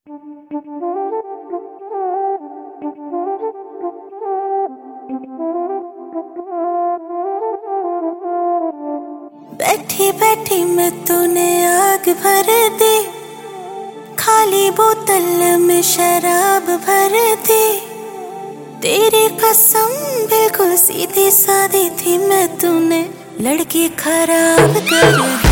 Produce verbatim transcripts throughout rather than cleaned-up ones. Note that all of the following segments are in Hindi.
बैठी बैठी मैं तूने आग भर दी, खाली बोतल में शराब भर दी। तेरी कसम बिल्कुल सीधी सादी थी, मैं तूने लड़की खराब कर दी।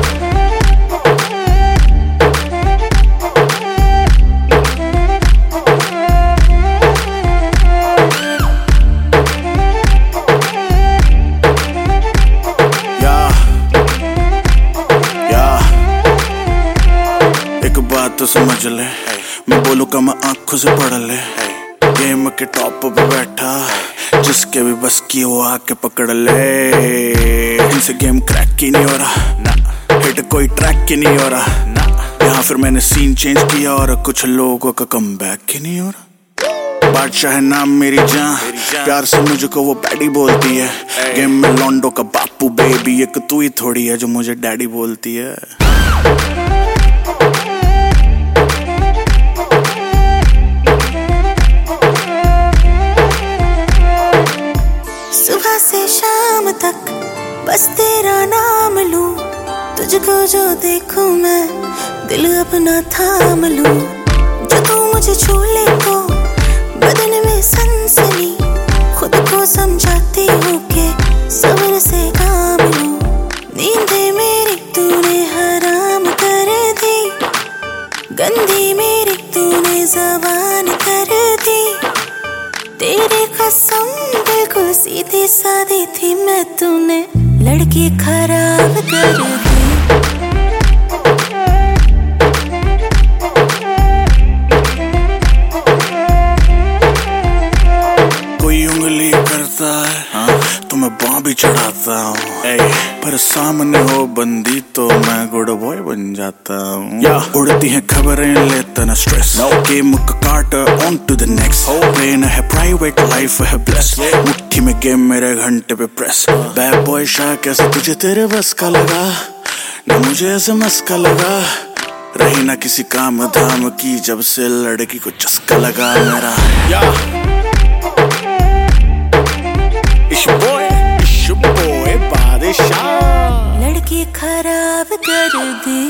एक बात तो समझ ले, मैं बोलूं का मैं आंखों से पढ़ ले। गेम के टॉप पे बैठा, जिसके भी बस की वो आके पकड़ ले। इनसे गेम क्रैक ही नहीं हो रहा ना, हिट कोई ट्रैक ही नहीं हो रहा ना। यहाँ फिर मैंने सीन चेंज किया और कुछ लोगों का कमबैक ही नहीं हो रहा। बादशाह है नाम मेरी जान, प्यार से मुझको वो पैडी बोलती है। गेम में लॉन्डो का बापू बेबी, एक तू ही थोड़ी है जो मुझे डैडी बोलती है। सुबह से शाम तक बस तेरा नाम लूं, तुझको जो देखूं मैं दिल अपना थाम लूं। जो तू मुझे छू ले तो बदन में सनसनी, खुद को समझाती हूँ कि सब्र से काम लूं। नींदें मेरी तूने हराम कर दी, गंदी मेरी तूने ज़बान कर दी। तेरी कसम बिल्कुल सीधी सादी थी, मैं तूने लड़की खराब कर दी। कोई उंगली करता है हाँ, तो मैं बाँ भी चढ़ाता हूँ। पर सामने हो बंदी तो मैं गुड बॉय बन जाता हूँ। या उड़ती हैं खबरें लेता ना स्ट्रेस, गेम का cart on to the next. Plane है प्राइवेट, लाइफ है ब्लेस, मुट्ठी में गेम मेरे घंटे पे प्रेस। बैड बॉय शाह कैसे तुझे तेरे बस का लगा, ना मुझे ऐसे मस्का लगा। रही ना किसी काम धाम की जब से लड़की को चस्का लगा मेरा। या इश बॉय इश बॉय बादशाह, लड़की खराब कर दी।